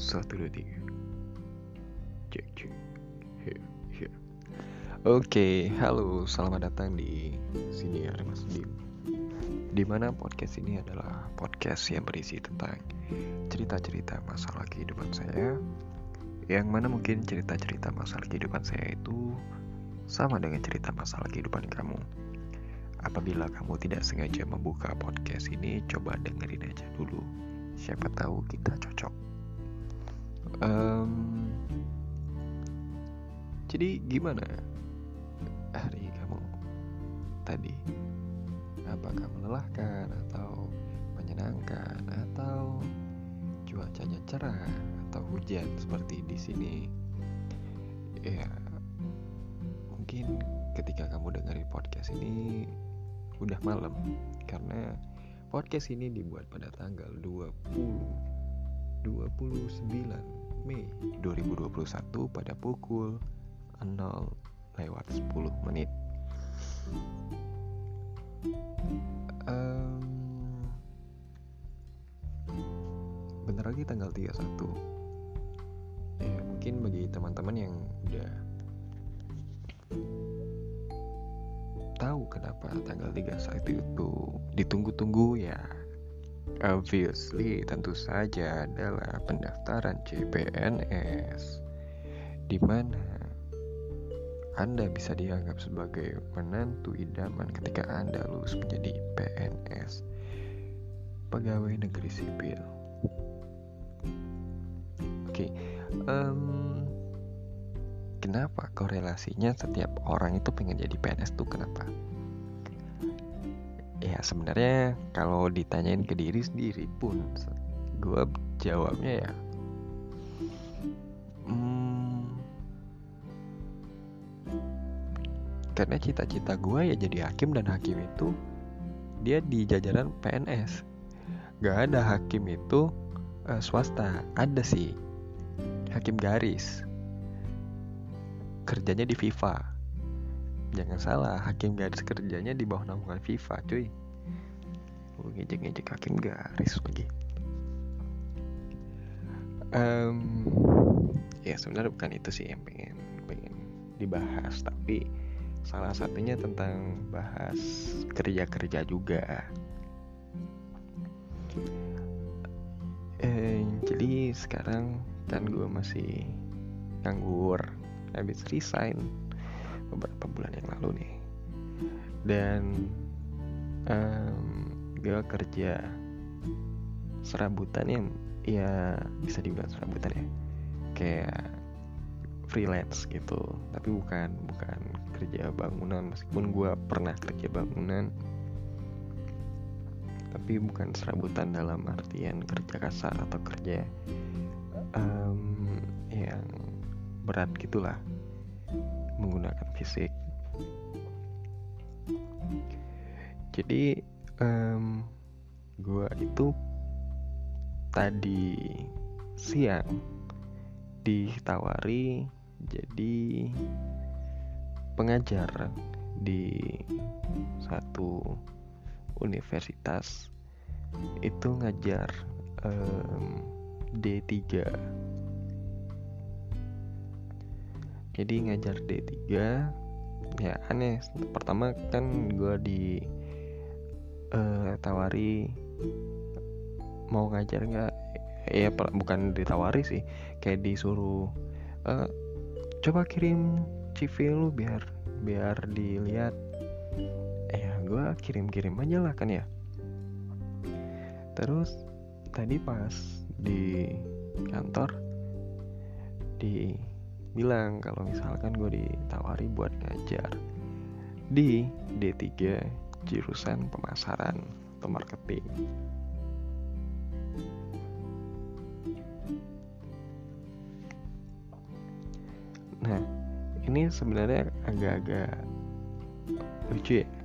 Satu, dua, tiga. Cek, cek. Here, here. Oke, halo, selamat datang di sini ya, Mas Dim. Dimana podcast ini adalah podcast yang berisi tentang cerita-cerita masalah kehidupan saya, yang mana mungkin cerita-cerita masalah kehidupan saya itu sama dengan cerita masalah kehidupan kamu. Apabila kamu tidak sengaja membuka podcast ini, coba dengerin aja dulu. Siapa tahu kita cocok. Jadi gimana hari kamu tadi? Apakah melelahkan atau menyenangkan atau cuacanya cerah atau hujan seperti di sini? Ya, mungkin ketika kamu dengerin podcast ini udah malam, karena podcast ini dibuat pada tanggal 29 Mei 2021 pada pukul 0:10. Bentar lagi tanggal 31. Ya, mungkin bagi teman-teman yang udah tahu kenapa tanggal 31 itu ditunggu-tunggu, ya obviously tentu saja adalah pendaftaran CPNS, di mana Anda bisa dianggap sebagai menantu idaman ketika Anda lulus menjadi PNS, pegawai negeri sipil. Oke, kenapa korelasinya setiap orang itu pengen jadi PNS tuh kenapa? Ya sebenarnya kalau ditanyain ke diri sendiri pun gue jawabnya ya karena cita-cita gue ya jadi hakim, dan hakim itu dia di jajaran PNS. Gak ada hakim itu swasta. Ada sih hakim garis, kerjanya di FIFA. Jangan salah, hakim garis kerjanya di bawah naungan FIFA, cuy. Ngejek-ngejek hakim garis lagi. Ya sebenarnya bukan itu sih yang pengen dibahas, tapi salah satunya tentang bahas kerja-kerja juga. Jadi sekarang kan gue masih nganggur, habis resign beberapa bulan yang lalu nih. Dan gue kerja serabutan yang ya bisa dibilang serabutan ya, kayak freelance gitu, tapi bukan kerja bangunan, meskipun gue pernah kerja bangunan, tapi bukan serabutan dalam artian kerja kasar atau kerja yang berat gitulah, menggunakan fisik. Jadi gue itu tadi siang ditawari jadi pengajar di satu universitas, itu ngajar D3. Jadi ngajar D3 ya aneh. Pertama kan gue tawari mau ngajar nggak, ya bukan ditawari sih, kayak disuruh coba kirim CV lu biar dilihat. Ya gue kirim aja lah kan ya. Terus tadi pas di kantor dibilang kalau misalkan gue ditawari buat ngajar di D3 jurusan pemasaran atau marketing. Nah, ini sebenarnya agak-agak lucu ya.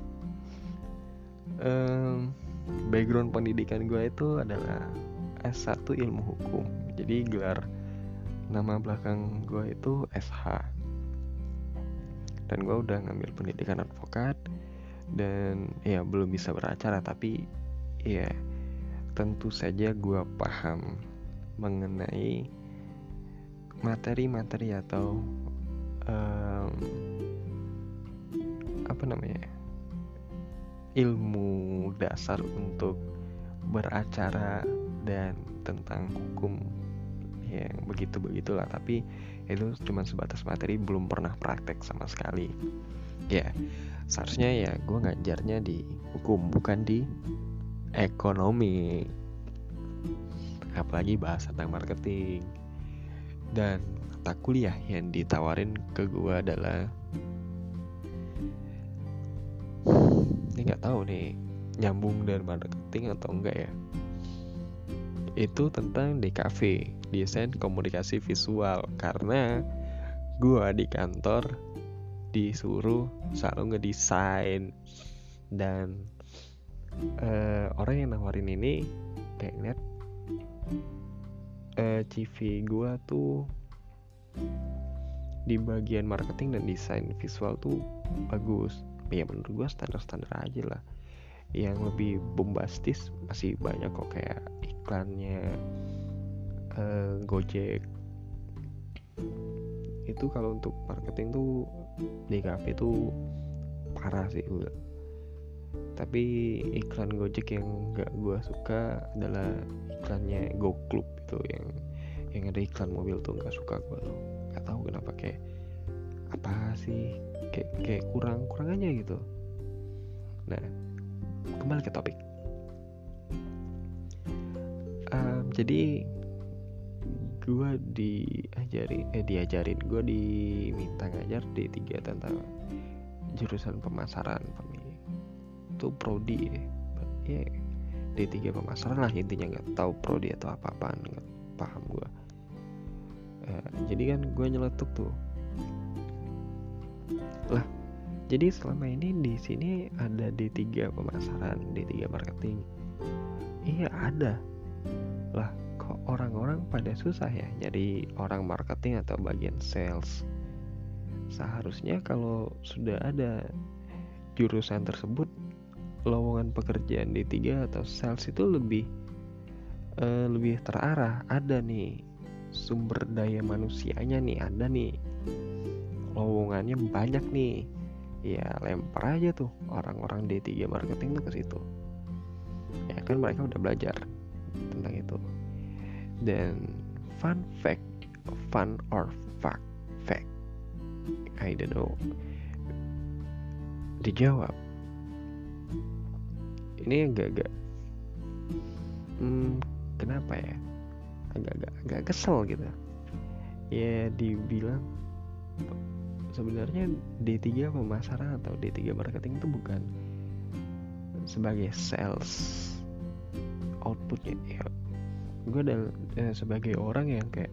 Background pendidikan gue itu adalah S1 ilmu hukum. Jadi gelar nama belakang gue itu SH. Dan gue udah ngambil pendidikan advokat, dan ya belum bisa beracara, tapi ya tentu saja gue paham mengenai materi-materi atau ilmu dasar untuk beracara dan tentang hukum yang begitulah, tapi itu cuma sebatas materi, belum pernah praktek sama sekali. Ya seharusnya ya gue ngajarnya di hukum, bukan di ekonomi, apalagi bahas tentang marketing. Dan mata kuliah yang ditawarin ke gue adalah, ini nggak tahu nih nyambung dari marketing atau enggak ya, itu tentang DKV, desain komunikasi visual. Karena gue di kantor disuruh selalu ngedesain, dan orang yang nawarin ini kayak ngeliat CV gue tuh di bagian marketing dan desain visual tuh bagus. Ya menurut gue standar-standar aja lah. Yang lebih bombastis masih banyak kok, kayak iklannya Gojek. Itu kalau untuk marketing tuh DKV tuh parah sih gue. Tapi iklan Gojek yang gak gue suka adalah iklannya Go Club itu, yang ada iklan mobil tuh gak suka gue tuh. Gak tahu kenapa, kayak apa sih, kayak kurang aja gitu. Nah, kembali ke topik. Jadi gue gue diminta ngajar D3 tentang jurusan pemasaran pemilih. Itu prodi ya, D3 pemasaran lah intinya. Nggak tahu prodi atau apa-apaan, nggak paham gue. Jadi kan gue nyeletuk tuh lah. Jadi selama ini di sini ada D3 pemasaran, D3 marketing. Iya ada lah. Kok orang-orang pada susah ya nyari orang marketing atau bagian sales? Seharusnya kalau sudah ada jurusan tersebut, lowongan pekerjaan D3 atau sales itu lebih terarah. Ada nih sumber daya manusianya nih, ada nih lowongannya banyak nih. Ya lempar aja tuh orang-orang D3 marketing tuh ke situ. Ya kan mereka udah belajar tentang itu. Dan fun or fact, I don't know, dijawab. Ini agak kenapa ya, agak kesel gitu. Ya dibilang sebenarnya D3 pemasaran atau D3 marketing itu bukan sebagai sales outputnya ya. Gue sebagai orang yang kayak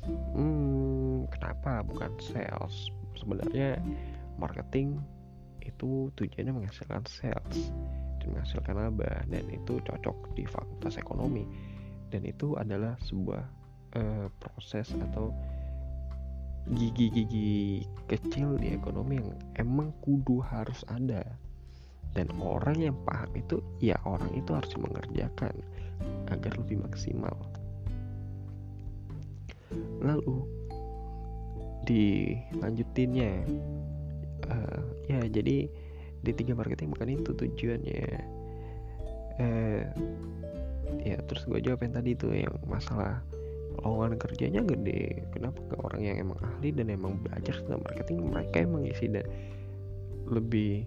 kenapa bukan sales? Sebenarnya marketing itu tujuannya menghasilkan sales dan menghasilkan laba, dan itu cocok di fakultas ekonomi. Dan itu adalah sebuah proses atau gigi-gigi kecil di ekonomi yang emang kudu harus ada. Dan orang yang paham itu, ya orang itu harus mengerjakan agar lebih maksimal. Lalu dilanjutinnya, ya jadi D3 marketing bukan itu tujuannya. Ya terus gue jawab yang tadi tuh, yang masalah lowongan kerjanya gede. Kenapa ke orang yang emang ahli dan emang belajar tentang marketing, mereka emang isi dan lebih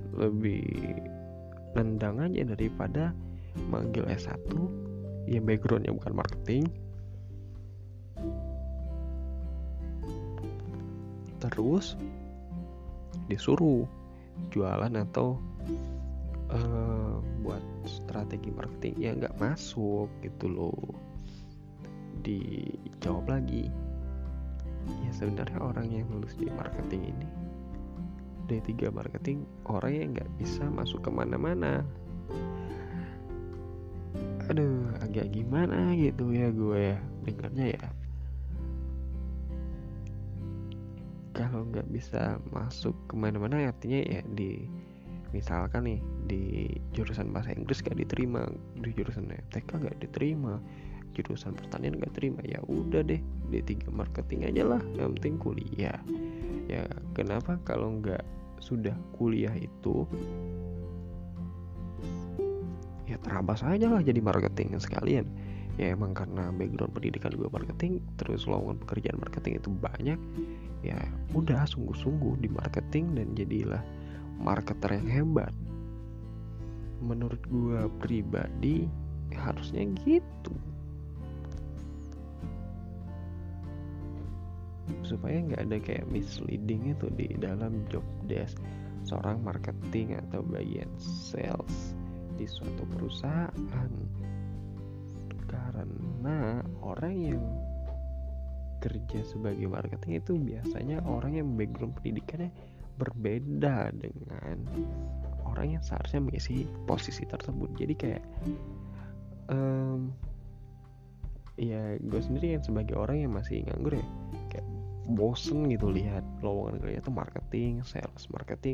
nendang aja daripada manggil S1 yang backgroundnya bukan marketing, terus disuruh jualan atau buat strategi marketing. Ya nggak masuk gitu loh. Dijawab lagi, ya sebenarnya orang yang lulus di marketing ini, D3 marketing, orang yang nggak bisa masuk kemana-mana. Aduh, agak gimana gitu ya gue ya dengarnya ya. Kalau nggak bisa masuk kemana-mana, artinya ya misalkan nih di jurusan bahasa Inggris gak diterima, di jurusan TK gak diterima, jurusan pertanian gak terima, ya udah deh D3 marketing aja lah, yang penting kuliah. Ya kenapa kalau nggak sudah kuliah itu ya terabas aja lah jadi marketing sekalian. Ya emang karena background pendidikan gue marketing, terus lowongan pekerjaan marketing itu banyak, ya udah sungguh-sungguh di marketing dan jadilah marketer yang hebat. Menurut gue pribadi harusnya gitu, supaya nggak ada kayak misleading itu di dalam job desk seorang marketing atau bagian sales di suatu perusahaan. Karena orang yang kerja sebagai marketing itu biasanya orang yang background pendidikannya berbeda dengan orang yang seharusnya mengisi posisi tersebut. Jadi kayak ya gue sendiri kan sebagai orang yang masih nganggur ya, kayak bosen gitu lihat lowongan kerja tuh marketing, sales,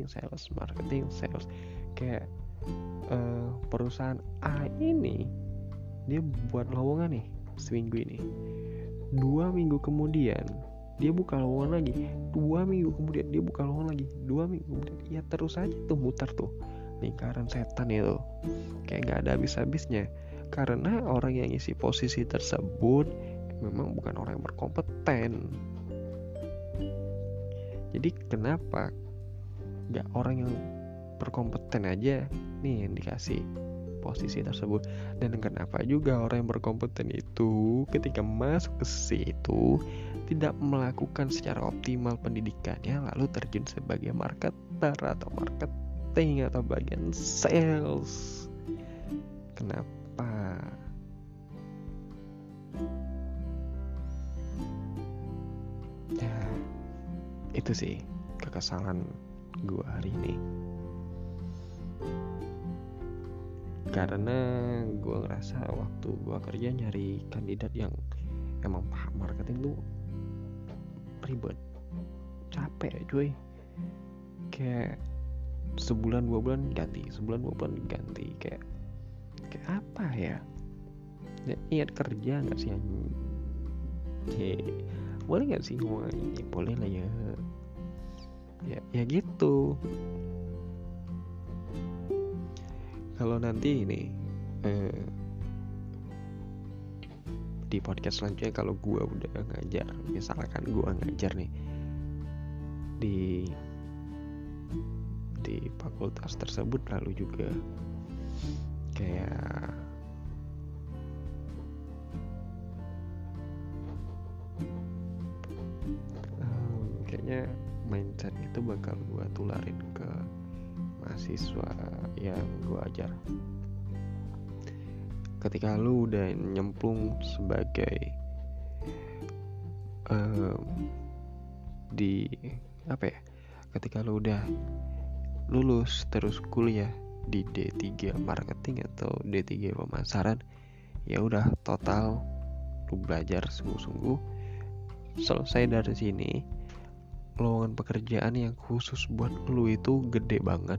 kayak perusahaan A ini dia buat lowongan nih seminggu ini, 2 minggu kemudian dia buka lowongan lagi, 2 minggu kemudian dia buka lowongan lagi, 2 minggu kemudian, ya terus aja tuh muter tuh lingkaran setan itu, kayak gak ada habis-habisnya. Karena orang yang isi posisi tersebut memang bukan orang yang berkompeten. Jadi kenapa gak orang yang berkompeten aja nih yang dikasih posisi tersebut? Dan kenapa juga orang yang berkompeten itu ketika masuk ke situ tidak melakukan secara optimal pendidikannya, lalu terjun sebagai marketer atau marketing atau bagian sales? Kenapa? Ya itu sih kekesalan gue hari ini, karena gue ngerasa waktu gue kerja nyari kandidat yang emang paham marketing tuh ribet, capek cuy. Kayak sebulan 2 bulan ganti, kayak apa ya? Niat kerja nggak sih? Boleh nggak sih ngomongnya? Boleh lah ya. Ya gitu. Kalau nanti ini di podcast selanjutnya kalau gue udah ngajar, misalkan gue ngajar nih di fakultas tersebut, lalu juga kayak kayaknya mindset itu bakal gue tularin ke mahasiswa yang gue ajar. Ketika lu udah nyemplung sebagai ketika lu udah lulus terus kuliah di D3 marketing atau D3 pemasaran, ya udah total lu belajar sungguh-sungguh. Selesai dari sini, lowongan pekerjaan yang khusus buat lu itu gede banget.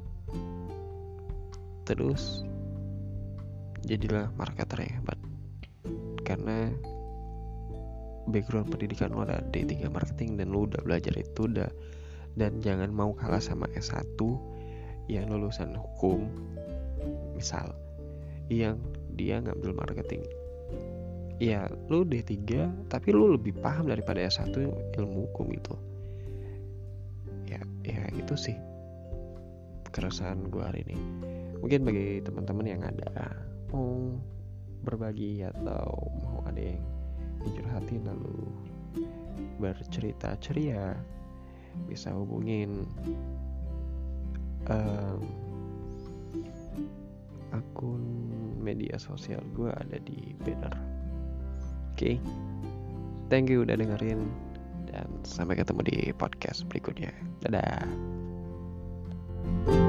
Terus jadilah marketer yang hebat, karena background pendidikan lu ada D3 marketing dan lu udah belajar itu udah. Dan jangan mau kalah sama S1 yang lulusan hukum misal, yang dia ngambil marketing. Ya lu D3 tapi lu lebih paham daripada S1 ilmu hukum itu. Ya itu sih keresahan gue hari ini. Mungkin bagi teman-teman yang ada mau berbagi atau mau ada yang dicurhatin lalu bercerita ceria, bisa hubungin akun media sosial gue ada di banner. Oke, thank you udah dengerin, dan sampai ketemu di podcast berikutnya. Dadah.